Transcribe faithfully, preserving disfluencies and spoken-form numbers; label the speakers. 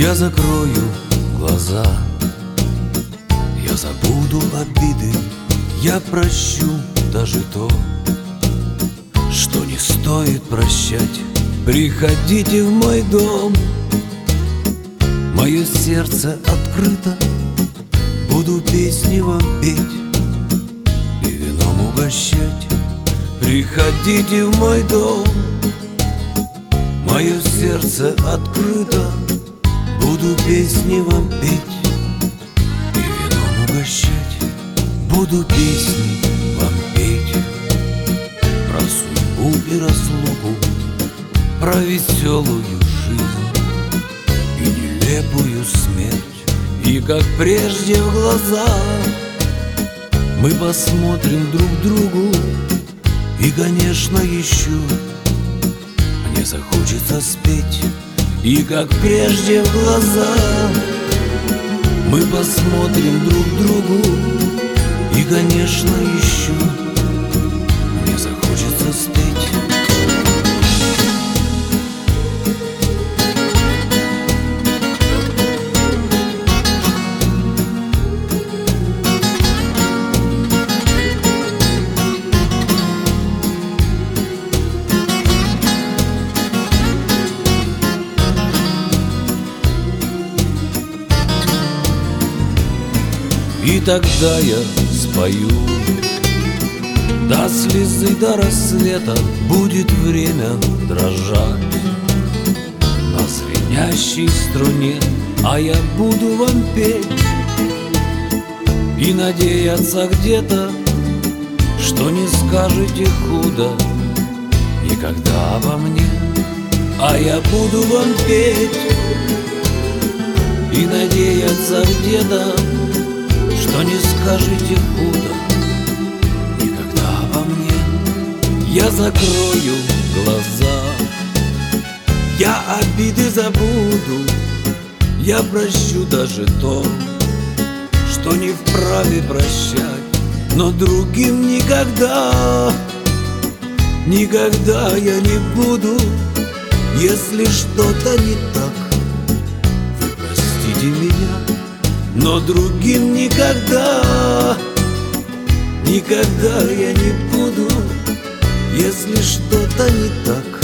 Speaker 1: Я закрою глаза, я забуду обиды, я прощу даже то, что не стоит прощать. Приходите в мой дом, мое сердце открыто, буду песни вам петь и вином угощать. Приходите в мой дом, мое сердце открыто, буду песни вам петь и вином угощать. Буду песни вам петь про судьбу и разлуку, про веселую жизнь и нелепую смерть. И как прежде в глаза мы посмотрим друг другу, и, конечно, еще мне захочется спеть. И как прежде в глаза мы посмотрим друг другу, и, конечно, еще мне захочется спеть. И тогда я спою до слезы, до рассвета будет время дрожать на звенящей струне, а я буду вам петь и надеяться где-то, что не скажете худо никогда обо мне. А я буду вам петь и надеяться где-то, что не скажете худо никогда обо мне. Я закрою глаза, я обиды забуду, я прощу даже то, что не вправе прощать, но другим никогда, никогда я не буду. Если что-то не так, вы простите меня, но другим никогда, никогда я не буду. Если что-то не так,